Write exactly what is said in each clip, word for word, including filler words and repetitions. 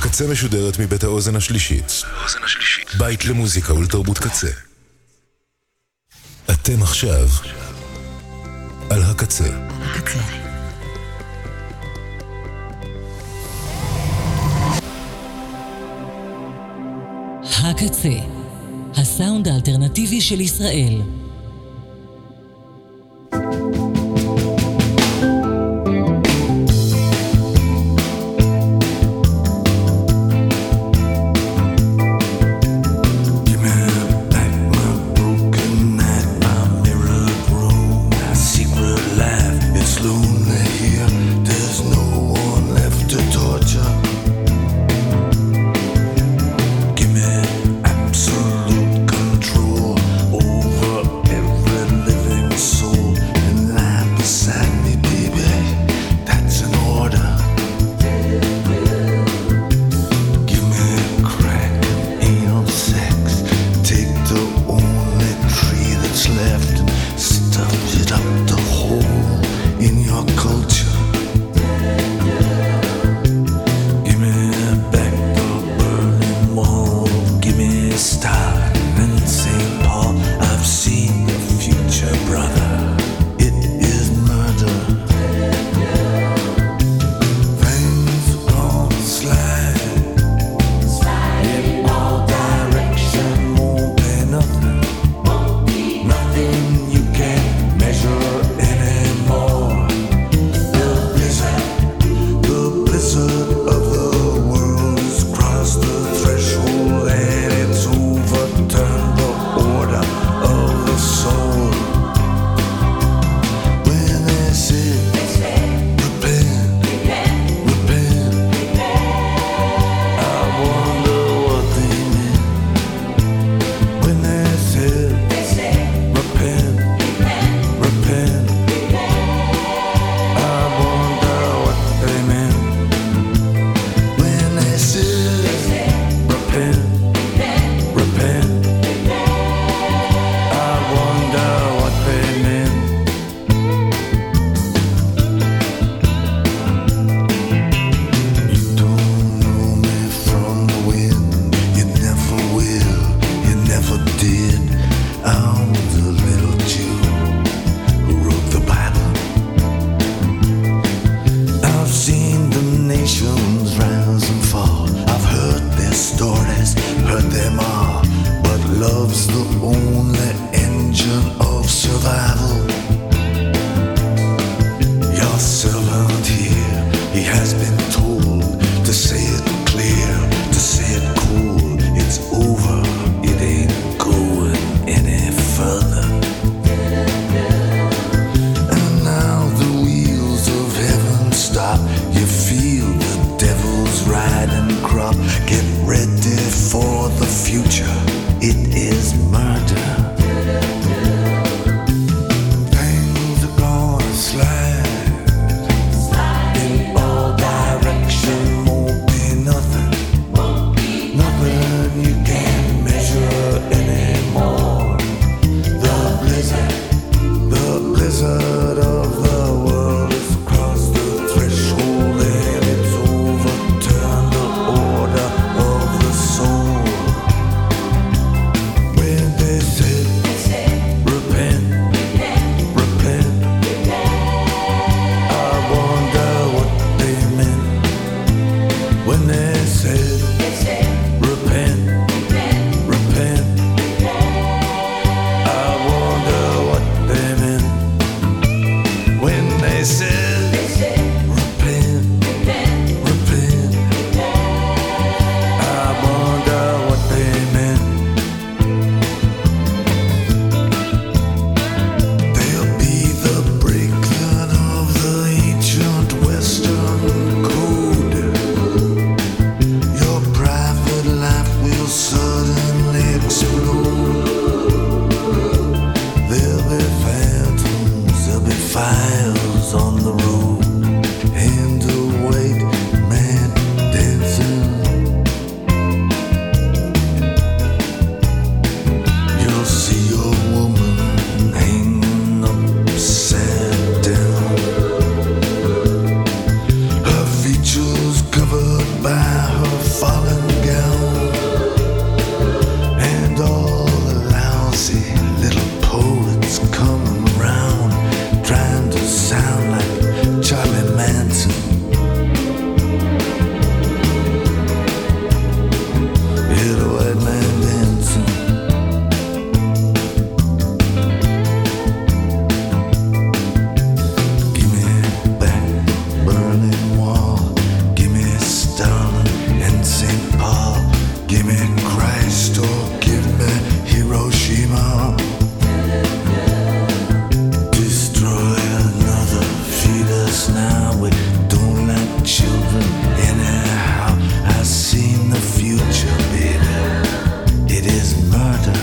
הקצה משודרת מבית האוזן השלישית. בית למוזיקה ולתרבות קצה. אתם עכשיו על הקצה. הקצה. הקצה, הסאונד האלטרנטיבי של ישראל. Absolute control over dancing. Hear the white man dancing. Give me back Berlin Wall. Give me Stalin and Saint Paul. Give me Christ or give me Hiroshima. Destroy another, feed us now. We don't like children anyhow. I've seen the future, baby. It is murder.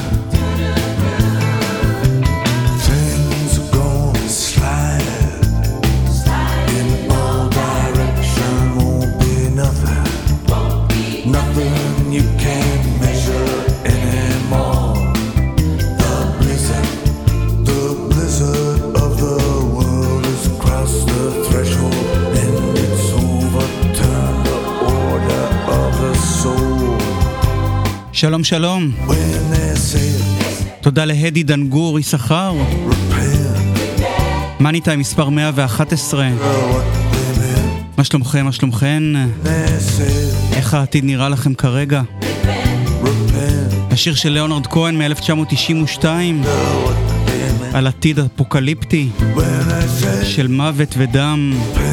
Things are gonna slide in all directions. Won't be nothing, nothing you can't measure anymore. The blizzard, the blizzard of the world has crossed the threshold, and it's overturned the order of the soul. שלום שלום, When they say תודה להדי דנגור יששכר. repent, מאני טיים מספר מאה ואחת עשרה. what they meant. מה שלומכם, מה שלומכן? They say איך העתיד נראה לכם כרגע? repent, השיר של ליאונרד כהן מ-אלף תשע מאות תשעים ושתיים what they meant. על עתיד אפוקליפטי When I say של מוות ודם.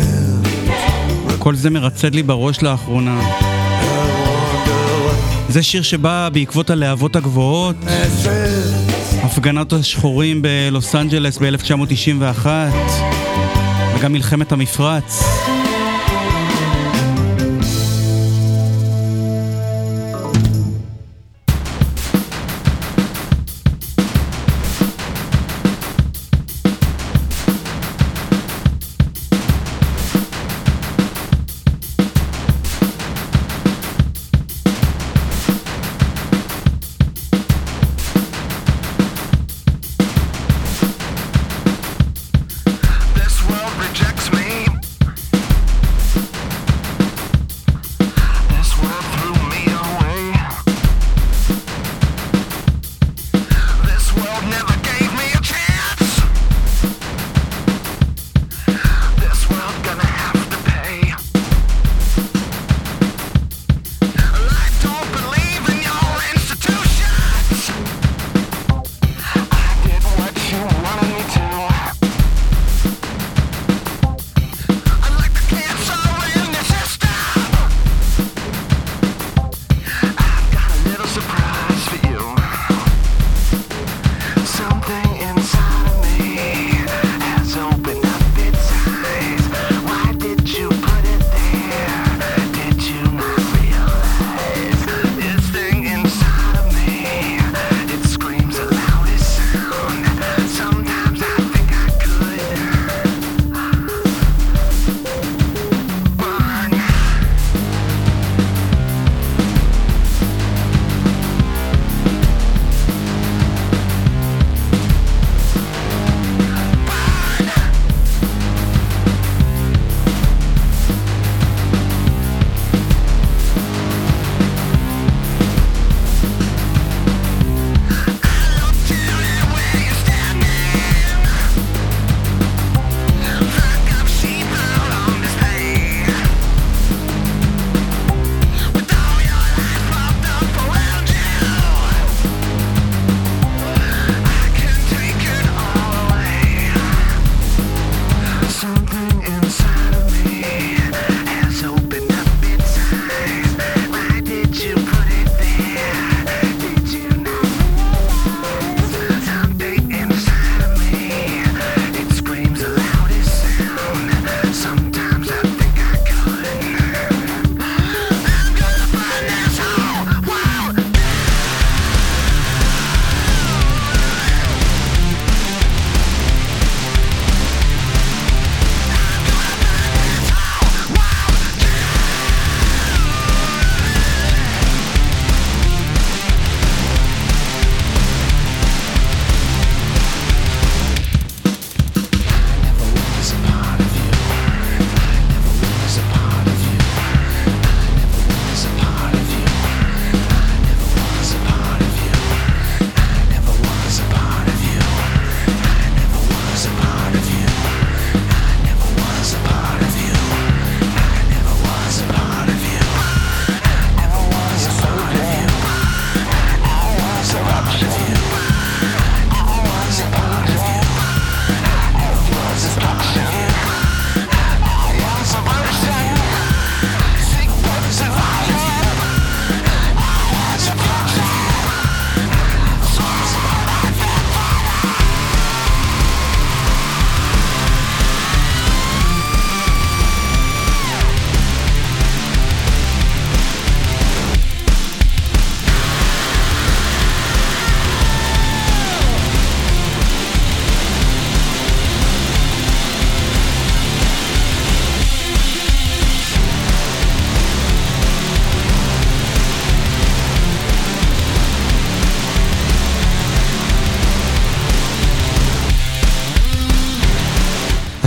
כל זה מרצד לי בראש לאחרונה. זה שיר שבא בעקבות הלהבות הגבוהות, they say הפגנת השחורים בלוס אנג'לס ב-אלף תשע מאות תשעים ואחת וגם מלחמת המפרץ. this world rejects me.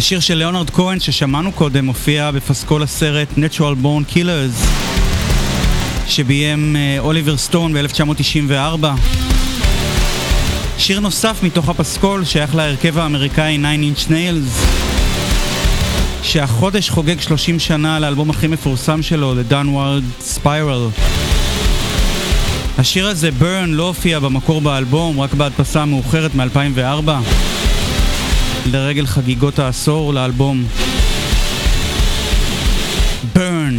השיר של ליאונרד כהן ששמענו קודם מופיע בפסקול הסרט Natural Born Killers שביים אוליבר סטון ב-אלף תשע מאות תשעים וארבע. שיר נוסף מתוך הפסקול שייך להרכב האמריקאי Nine Inch Nails שהחודש חוגג שלושים שנה לאלבום הכי מפורסם שלו, The Downward Spiral. השיר הזה, Burn, לא הופיע במקור באלבום, רק בהדפסה מאוחרת מ-אלפיים וארבע לרגל חגיגות העשור לאלבום. Burn.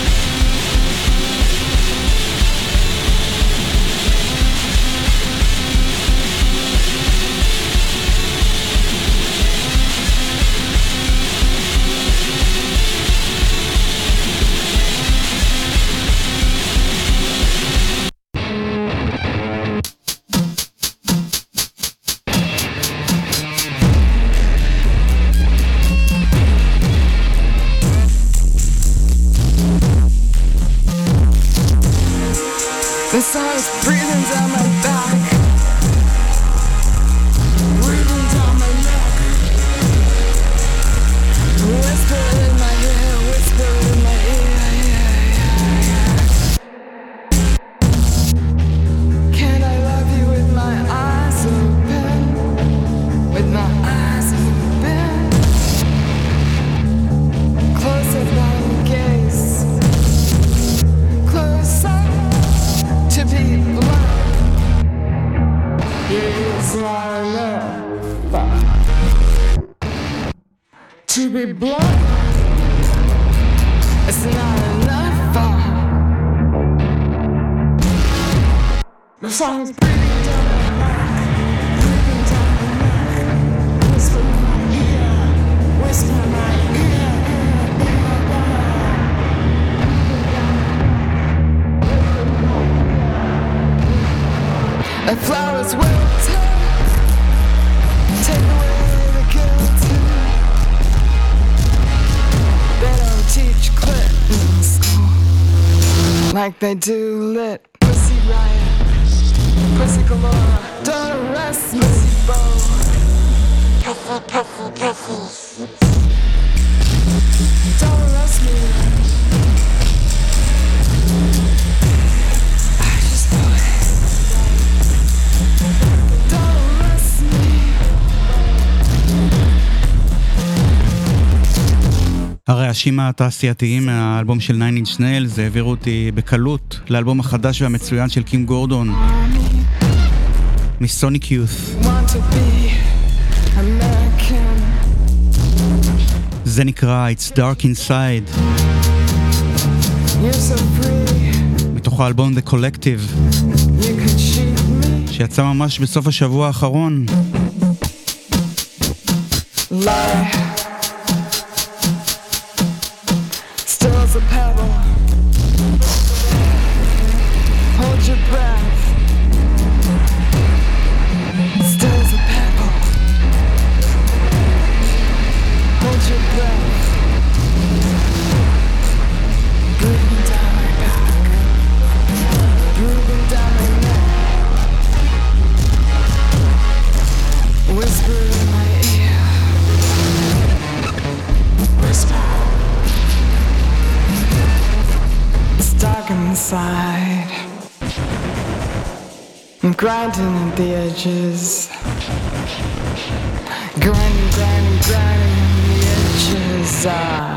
The sun is breathing down my back, breathing down my neck, whisper in my ear, whisper in my ear, yeah, yeah, yeah. Can I love you with my eyes open, with my eyes open, close up my gaze, close up. To be blind is not enough. To be blind is not enough. The song's breathing down my neck, breathing down my neck. Whisper in my ear, whisper in my ear. The flowers will take, take away the guilt. They don't teach clit in school like they do lit. Pussy riot, pussy galore. Don't arrest me, Bo. Pussy, pussy, pussy. Don't arrest me. הרעשים התעשייתיים מהאלבום של Nine Inch Nails זה העבירו אותי בקלות לאלבום החדש והמצוין של קים גורדון מסוניק יות'. זה נקרא It's Dark Inside מתוך האלבום The Collective שיצא ממש בסוף השבוע האחרון. Lie. Stills a pebble. Hold your breath. Stills a pebble. Hold your breath. Breathing down my back. Breathing down my neck. Whisper in my ear. Whisper. It's dark inside. I'm grinding at the edges. Grinding, grinding, grinding at the edges. Ah.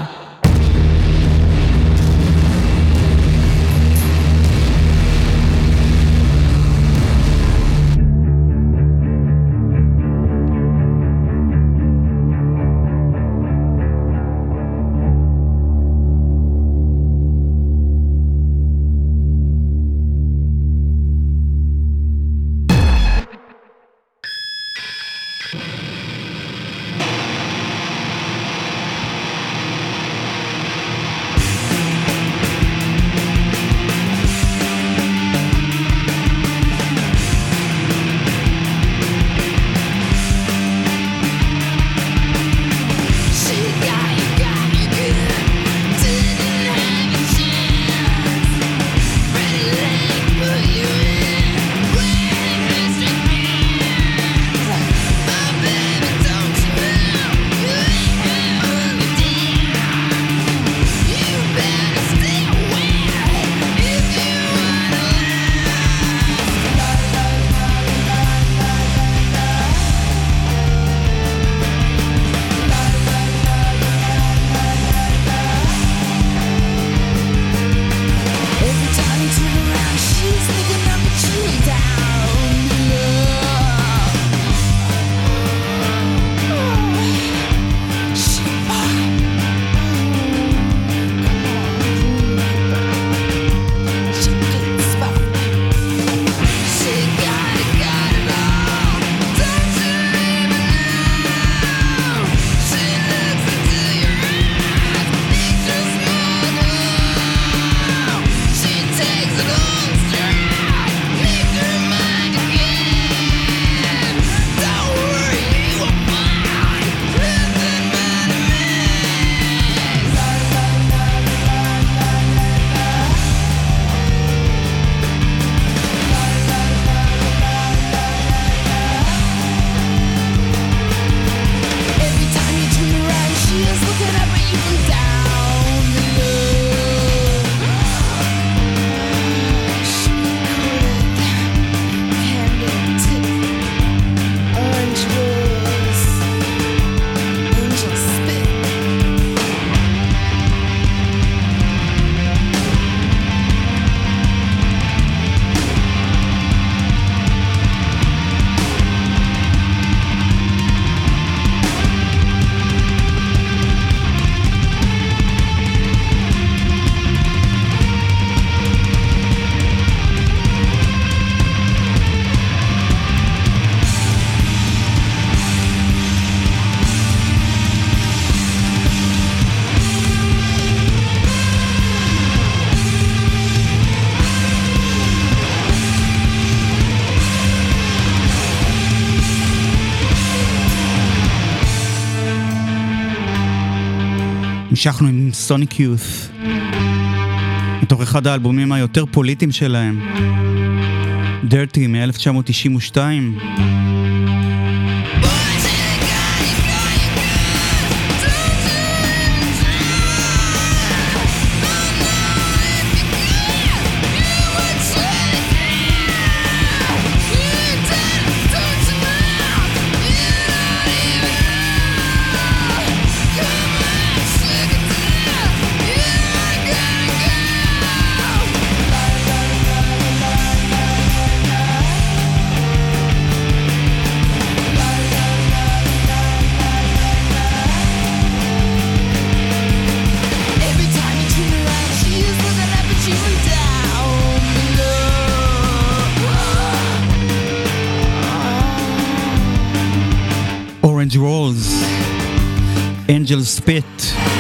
המשכנו עם סוניק יות' מתוך אחד האלבומים היותר פוליטיים שלהם, Dirty מ-אלף תשע מאות תשעים ושתיים. Rolls, Angel Spit.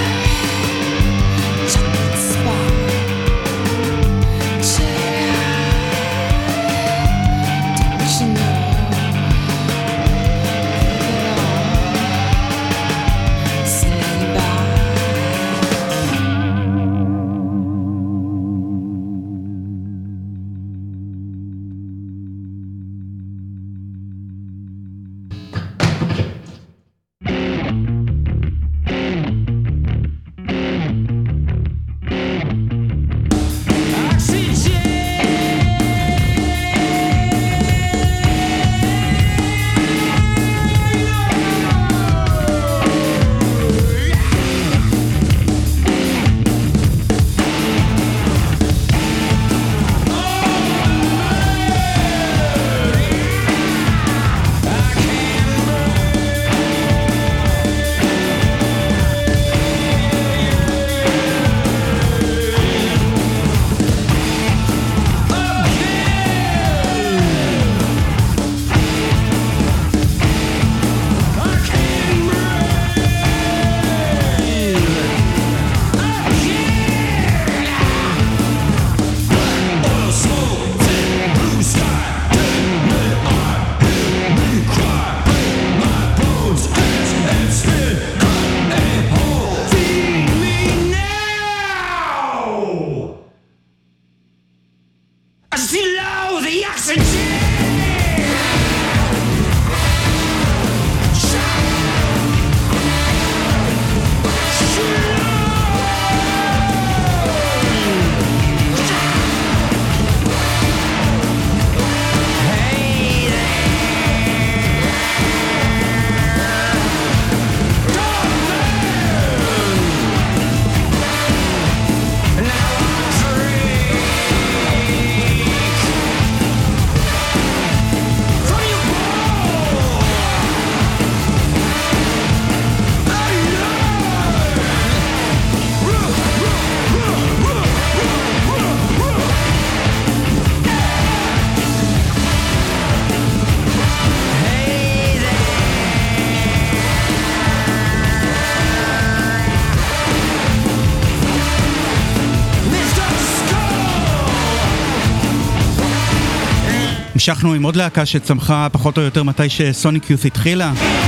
המשכנו עם עוד להקה שצמחה פחות או יותר מתי שסוניק יות' התחילה,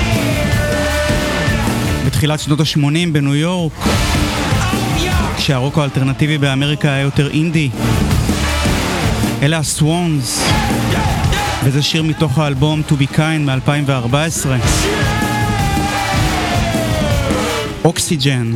בתחילת שנות ה-שמונים בניו יורק, כשהרוק האלטרנטיבי באמריקה היה יותר אינדי. אלה הסוונס, וזה שיר מתוך האלבום To Be Kind מ-אלפיים וארבע עשרה, אוקסיג'ן.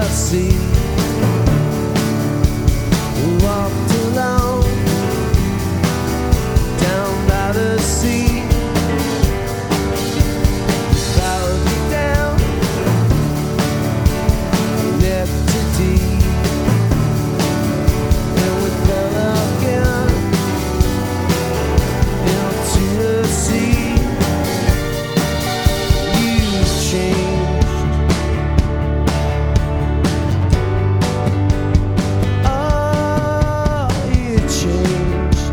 sea. We walked alone down by the sea. Followed me down neck to deep, and we fell again into the sea. You changed. Oh, you changed.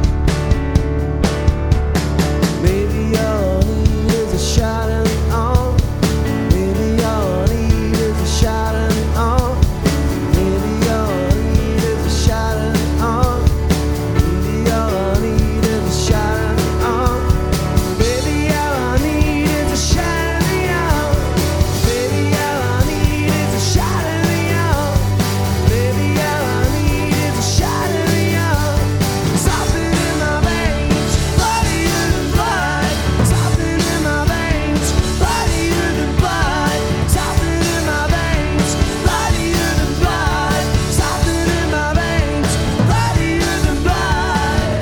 Maybe all I need is a shot in the arm. Maybe all I need is a shot in the arm. Maybe all I need is a shot in the arm. Maybe all I need is a shot in the arm. Baby, all I need is a shot in the arm. Baby, all I need is a shot in the arm. Baby, all I need is a shot in the arm. Something in my veins, bloodier than blood. Something in my veins, bloodier than blood. Something in my veins, bloodier than blood. Something in my veins, bloodier than blood.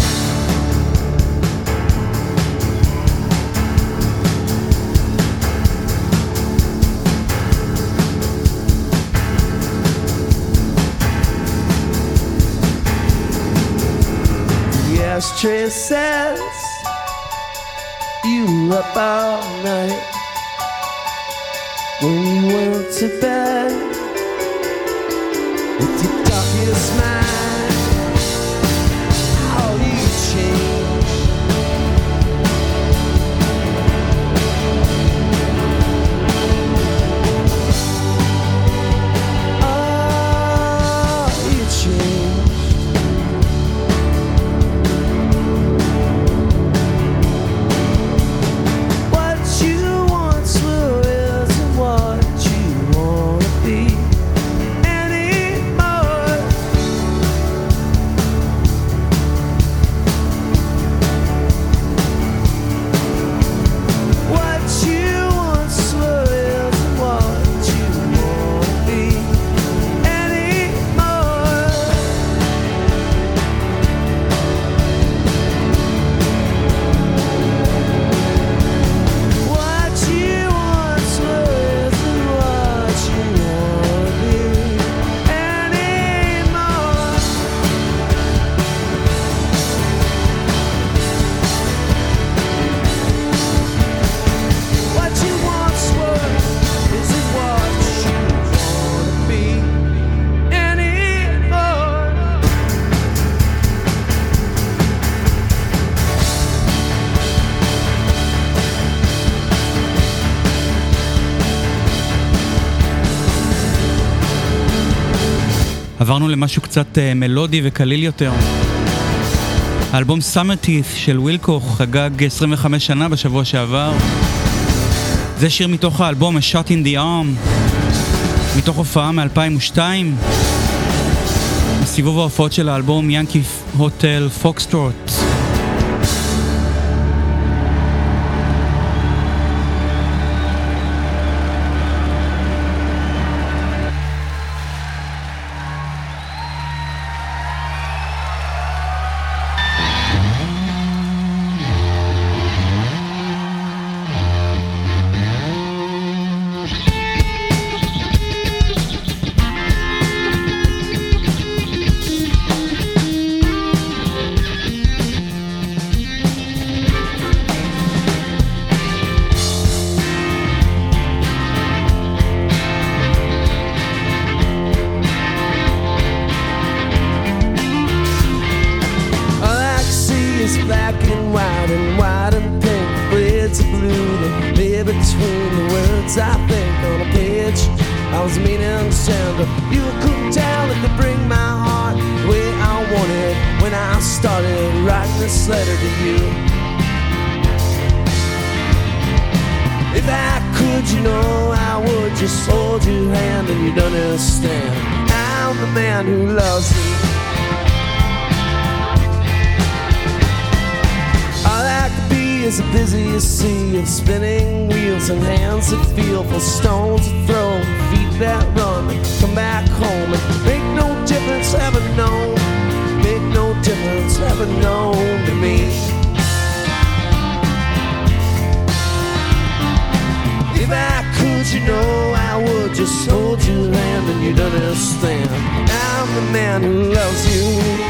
The ashtray says you were up all night when you went to bed with your darkest mind. How you changed. Oh, you changed. What you once were isn't what you wanna be anymore. What you once were isn't what you wanna be anymore. What you once were isn't what you wanna be anymore. What you once were isn't what you wanna be anymore. עברנו למשהו קצת אה, מלודי וקליל יותר. האלבום Summer Teeth של ווילקו חגג עשרים וחמש שנה בשבוע שעבר. זה שיר מתוך האלבום A Shot in the Arm, מתוך הופעה מ-אלפיים ושתיים, בסיבוב ההופעות של האלבום ינקי הוטל פוקסטרוט. I think on a page I was meaning to send her. You couldn't tell it could bring my heart the way I wanted when I started writing this letter to you. If I could, you know I would just hold your hand and you'd understand I'm the man who loves you. Is a busy sea of spinning wheels and hands that feel for stones that throw, feet that run, come back your hand and you'd understand. I'm the man who loves you.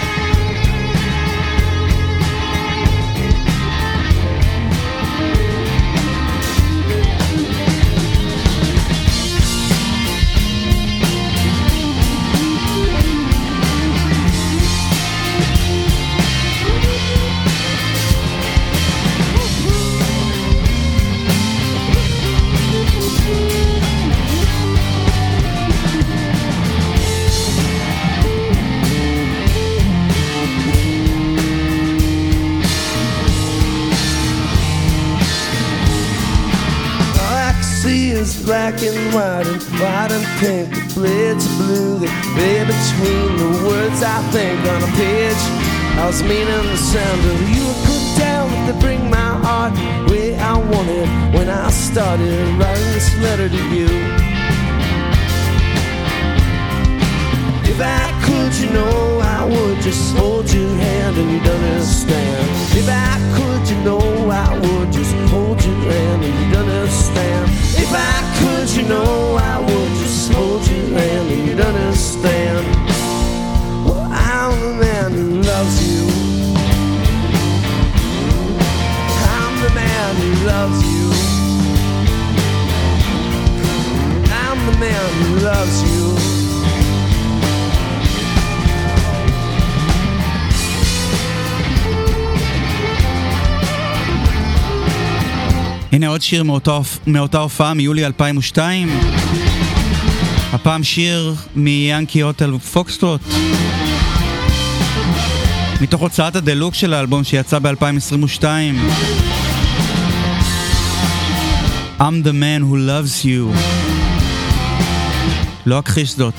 Black and white and white and pink, the blades of blue that lay between the words I think on a page. I was meaning the sound of you were put down to bring my heart the way I wanted when I started writing this letter to you. If I could, you know, I would just hold your hand and you'd understand. If I could, you know, I would just hold your hand and you'd understand. If I could, you know, I would just hold your hand and you'd understand. Well, I'm the man who loves you. I'm the man who loves you. I'm the man who loves you. הנה עוד שיר מאותה, מאותה הופעה מיולי אלפיים ושתיים. הפעם שיר מיאנקי הוטל פוקסטרוט. מתוך הוצאת הדלוק של האלבום שיצא ב-אלפיים עשרים ושתיים. I'm the man who loves you. לא אכחיש זאת.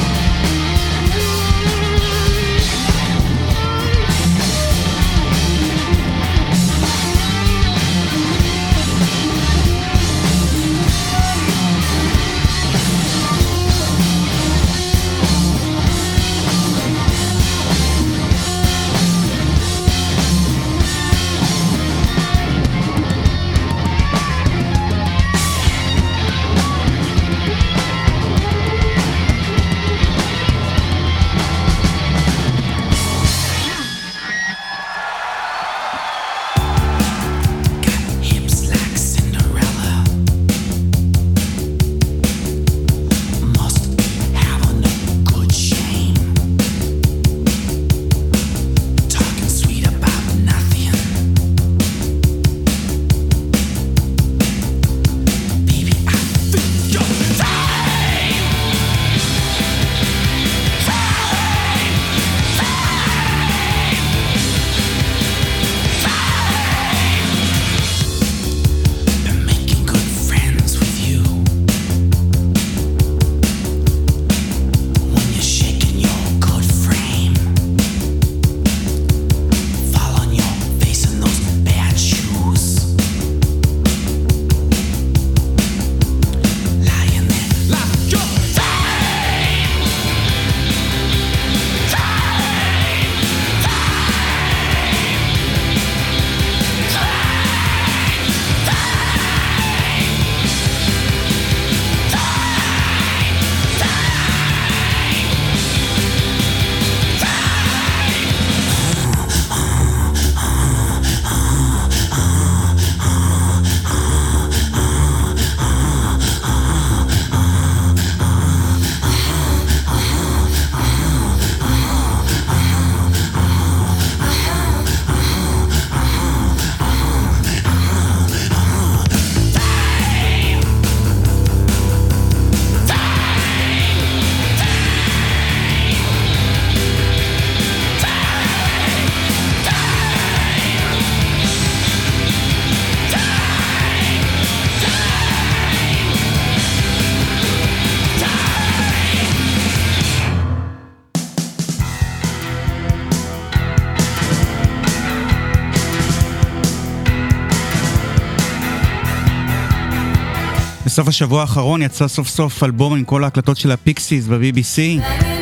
בסוף השבוע האחרון יצא סוף סוף אלבום עם כל ההקלטות של הפיקסיס ב-בי בי סי,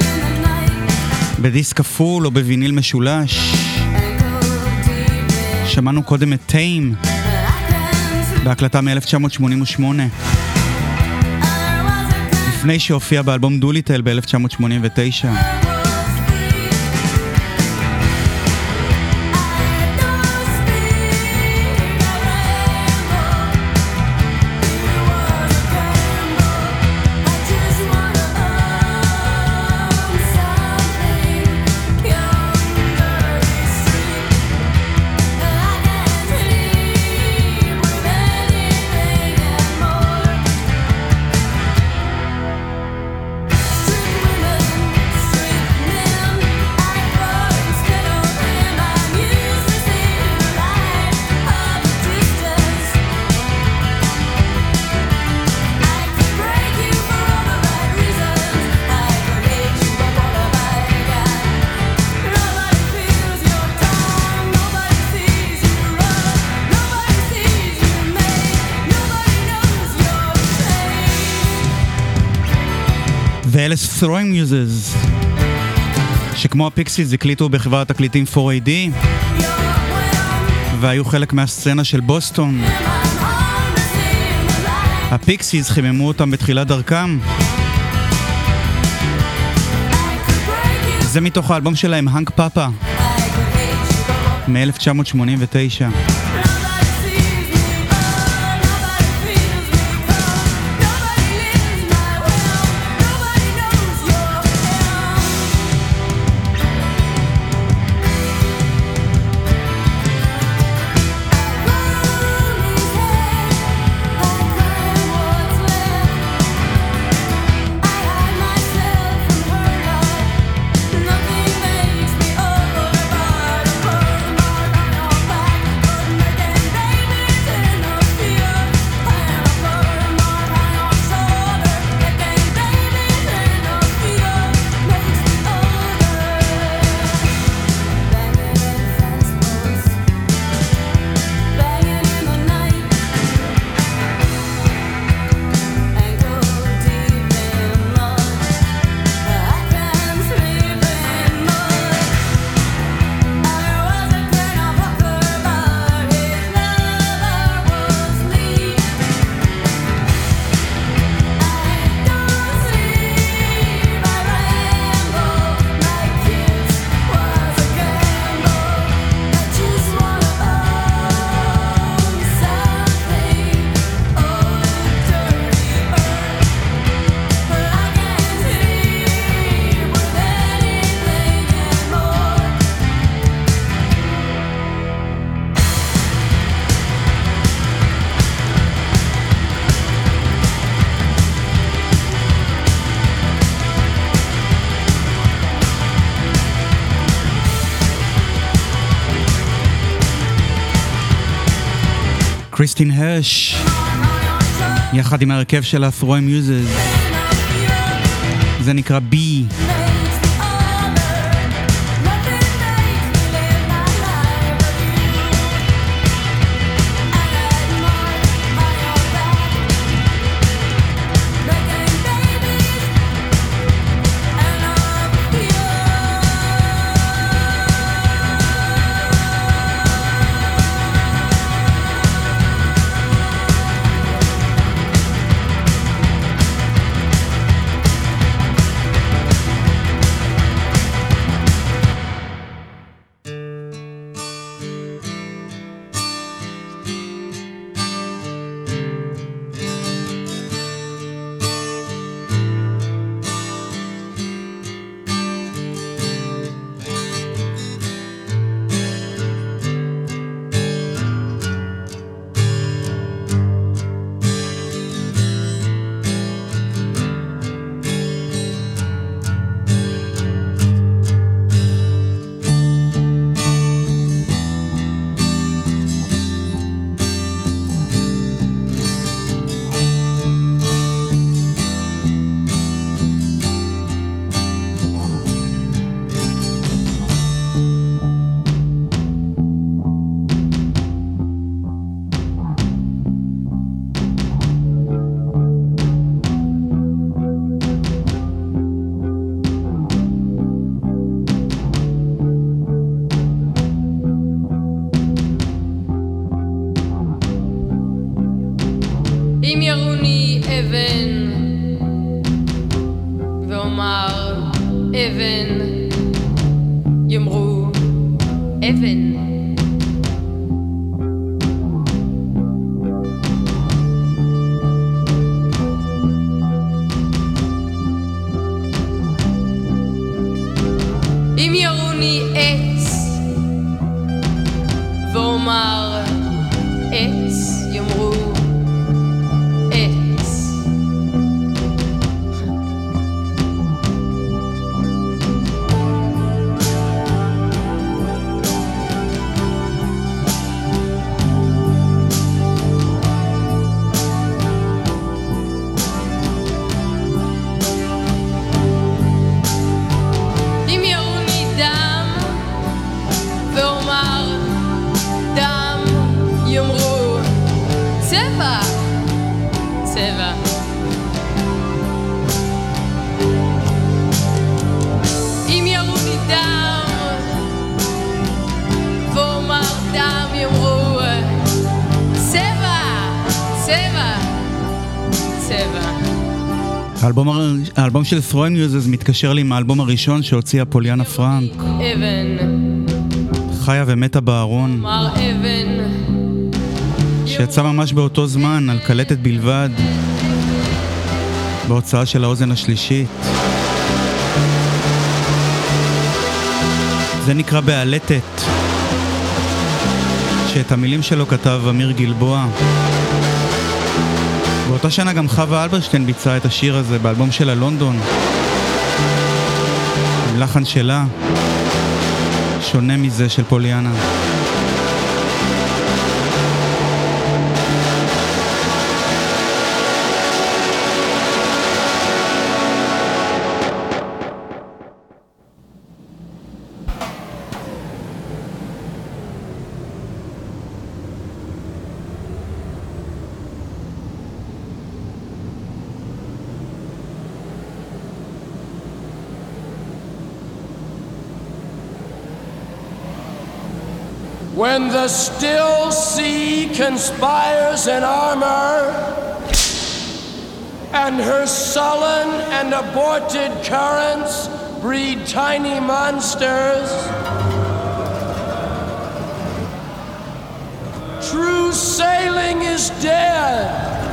בדיסק כפול או בוויניל משולש. שמענו קודם את טיים בהקלטה מ-אלף תשע מאות שמונים ושמונה. לפני שהופיע באלבום דוליטל ב-אלף תשע מאות שמונים ותשע. ואלה Throwing Muses, שכמו הפיקסיס הקליטו בחברת תקליטים פור איי די והיו חלק מהסצנה של בוסטון. הפיקסיס חיממו אותם בתחילת דרכם. זה מתוך האלבום שלהם, הנק פאפה, מ-אלף תשע מאות שמונים ותשע. קריסטין הרש, יחד עם הרכב של ה-Throwing Muses. זה נקרא בי. ואומר אבן, יאמרו אבן. אם ירוני עץ ואומר עץ, יאמרו עץ. אם ירוני דם ואומר דם, יאמרו צבע, צבע. אם ירוני דם ואומר דם, יאמרו צבע, צבע, צבע. האלבום, הר- האלבום של Throwing Muses מתקשר לי עם האלבום הראשון שהוציאה פוליאנה פרנק, אבן, חיה ומתה בארון, אמר אבן, שיצא ממש באותו זמן על קלטת בלבד, בהוצאה של האוזן השלישית. זה נקרא בעלטת, שאת המילים שלו כתב אמיר גלבוע. באותה שנה גם חווה אלברשטיין ביצעה את השיר הזה באלבום שלה לונדון, עם לחן שלה, שונה מזה של פוליאנה. When the still sea conspires in armor, and her sullen and aborted currents breed tiny monsters, true sailing is dead.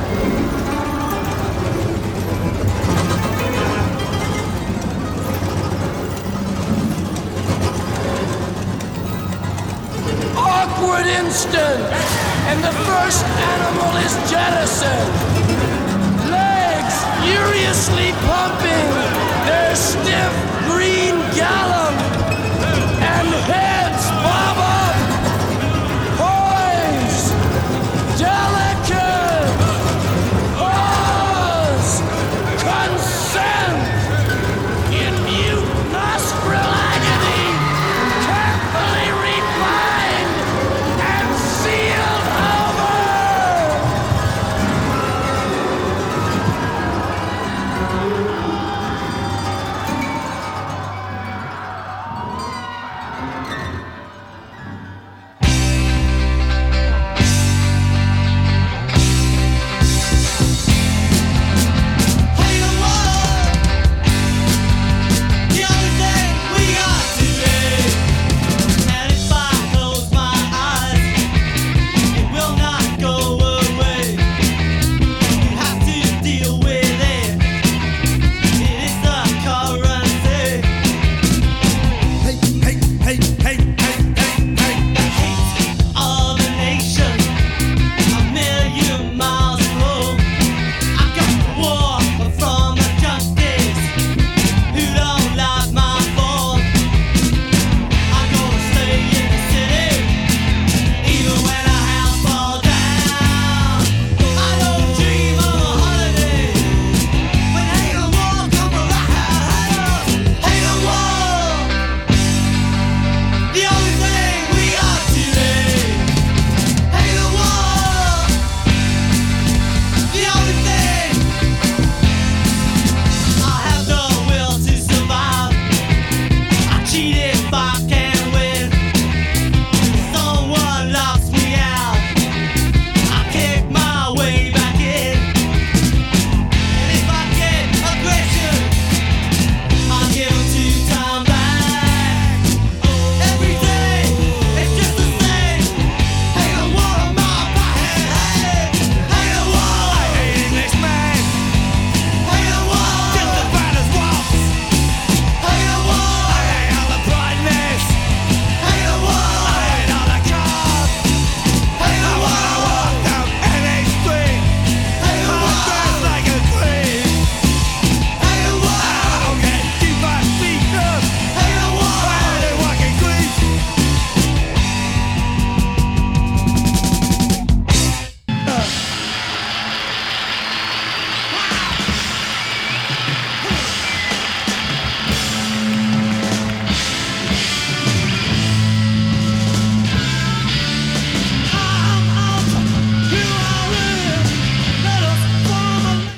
Awkward instant, and the first animal is jettisoned. Legs furiously pumping their stiff green gallop, and heads bob up, poised, delicate, pause, consent, in mute nostril agony, carefully refined and sealed over.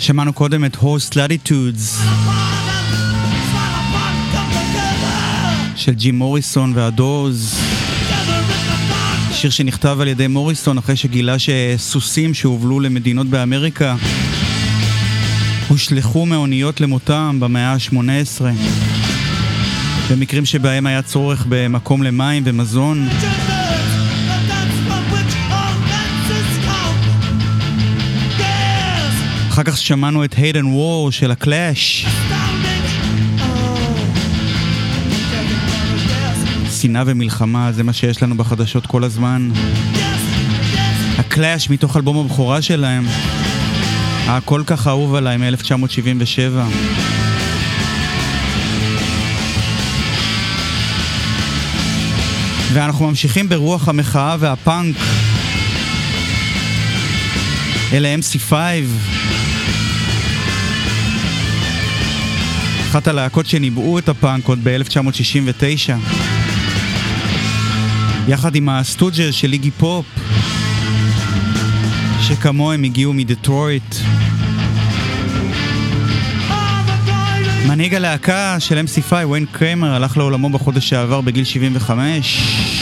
שמענו קודם את Host Latitudes של ג'ים מוריסון והדוז, שיר שנכתב על ידי מוריסון אחרי שגילה שסוסים שהובלו למדינות באמריקה הושלחו מאוניות למותם במאה ה-שמונה עשרה, במקרים שבהם היה צורך במקום למים ומזון. אחר כך שמענו את Hate and War של הקלאש, שנאה ומלחמה, זה מה שיש לנו בחדשות כל הזמן. הקלאש מתוך אלבום הבכורה שלהם, הכל כך אהוב עליי, מ-אלף תשע מאות שבעים ושבע. ואנחנו ממשיכים ברוח המחאה והפאנק. אלה אם סי פייב, אחת הלהקות שניבאו את הפאנק עוד ב-אלף תשע מאות שישים ותשע, יחד עם הסטוג'רס של איגי פופ, שכמוהם הגיעו מדטרויט. מנהיג הלהקה של אם סי פייב, ויין קריימר, הלך לעולמו בחודש שעבר בגיל שבעים וחמש.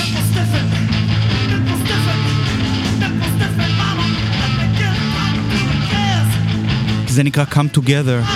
זה נקרא Come Together.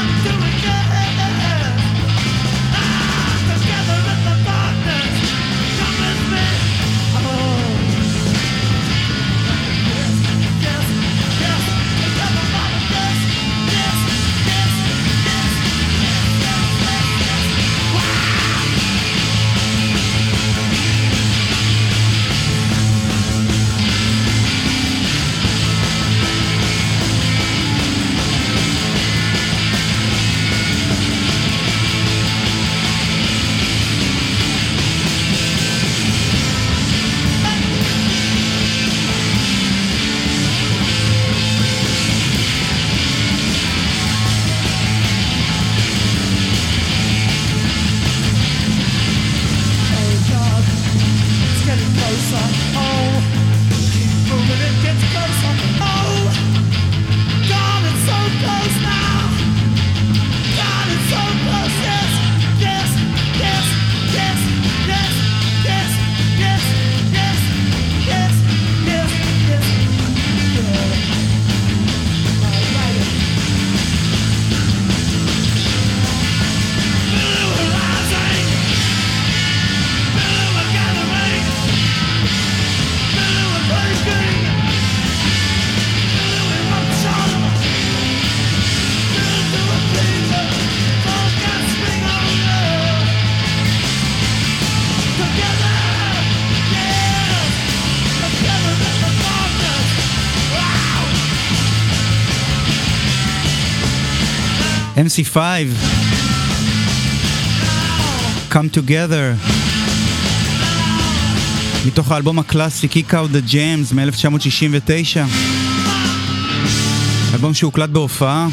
אם סי פייב, Come Together, מתוך האלבום הקלאסי Kick Out the Jams מ-אלף תשע מאות שישים ותשע, אלבום שהוקלט בהופעה.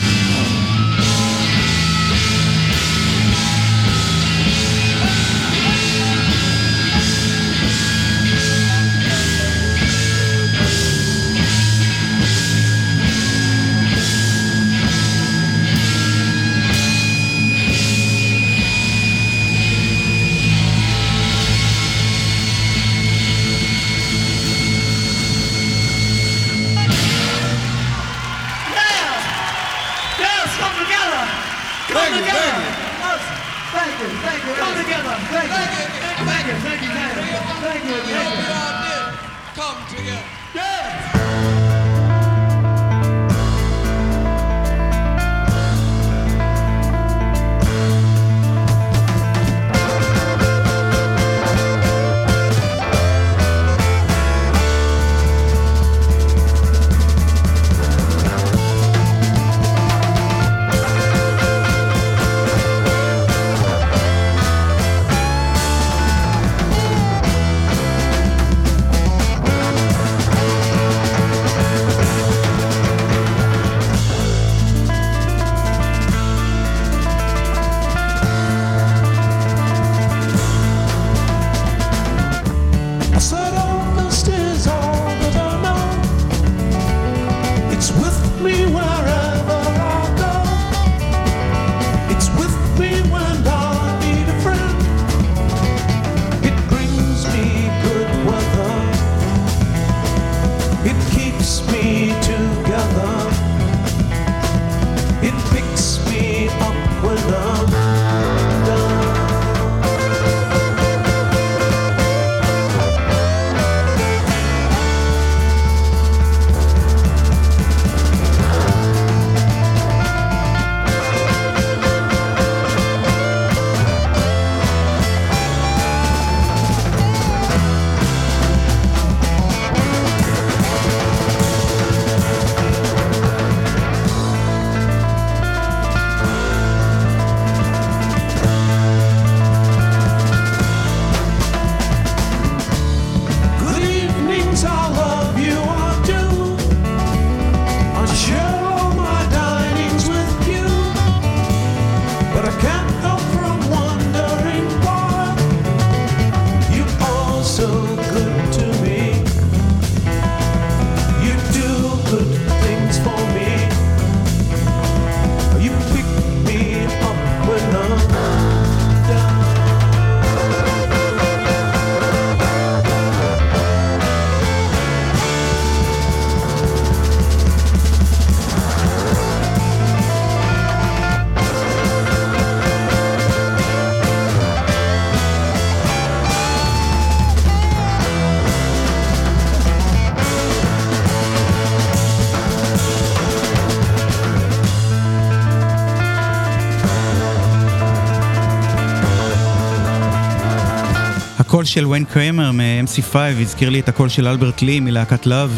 הקול של ויין קריימר מ-אם סי פייב הזכיר לי את הקול של אלברט לי מלהקת לאב,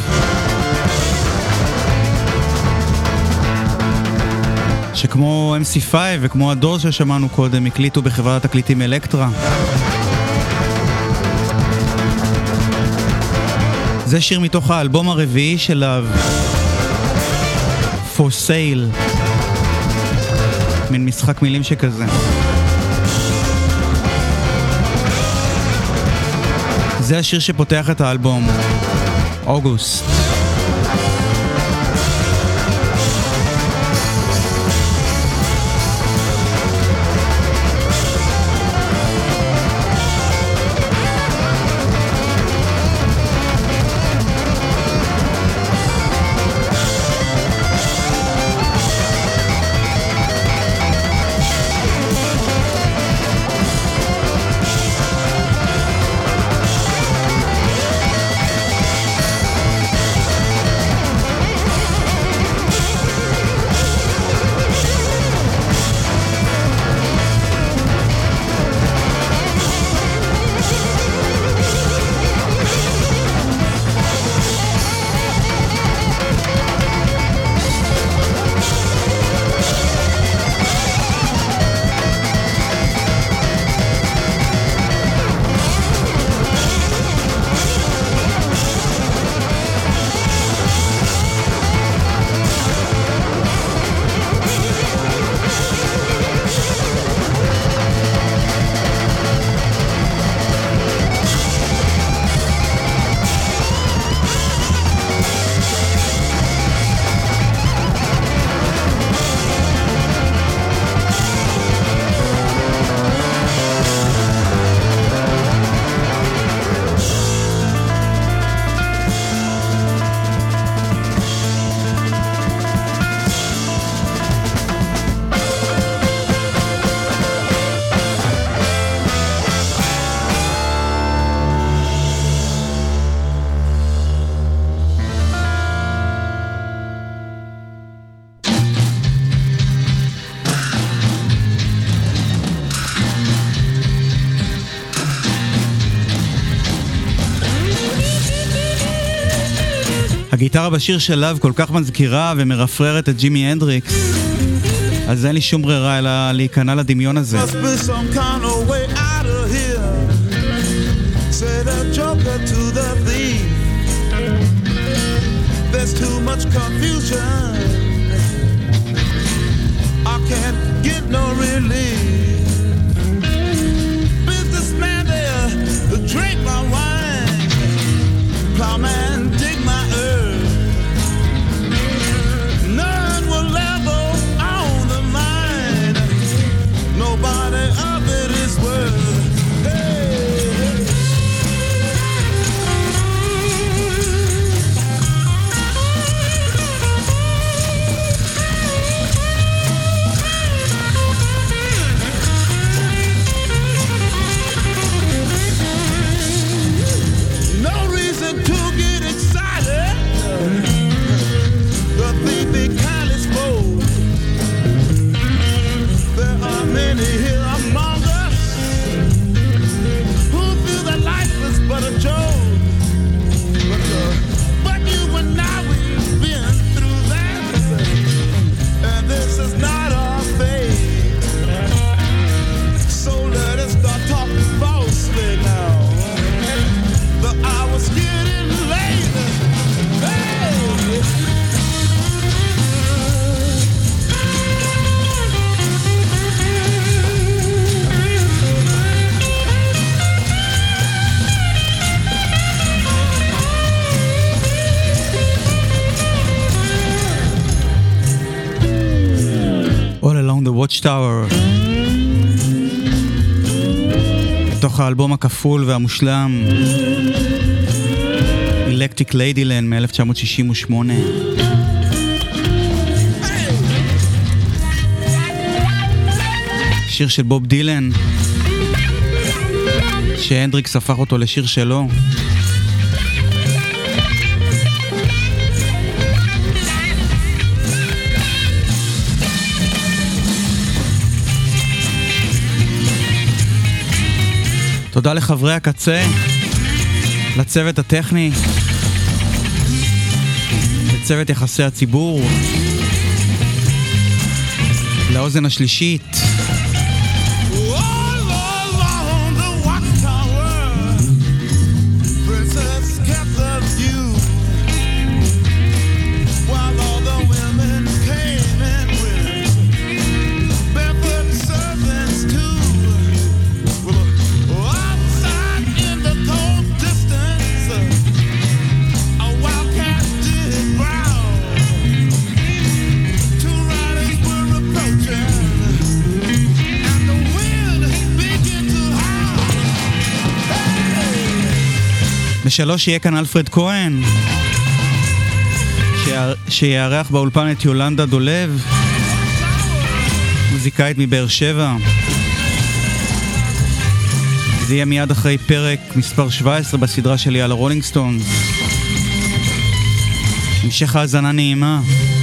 שכמו אם סי פייב וכמו הדור ששמענו קודם הקליטו בחברת תקליטים אלקטרה. זה שיר מתוך האלבום הרביעי של לאב, For Sale, מין משחק מילים שכזה. זה השיר שפותח את האלבום, אוגוסט. הגיטרה בשיר של לאב כל כך מזכירה ומרפררת את ג'ימי הנדריקס, אז אין לי שום ברירה אלא להיכנע לדמיון הזה. There's too much confusion, I can't get no relief. Businessman there, drink my wine. Plowman, dig my earth. None will level on the mine. Nobody of it is worth. Watchtower, בתוך האלבום הכפול והמושלם Electric Ladyland מ-אלף תשע מאות שישים ושמונה. שיר של בוב דילן שהנדריקס הפך אותו לשיר שלו. תודה לחברי הקצה, לצוות הטכני, לצוות יחסי הציבור, לאוזן השלישית. בשלוש יהיה כאן אלפרד כהן, שיערך באולפן את יולנדה דולב, מוזיקאית מבאר שבע. זה יהיה מיד אחרי פרק מספר שבע עשרה בסדרה שלי על הרולינג סטונס. המשך האזנה נעימה.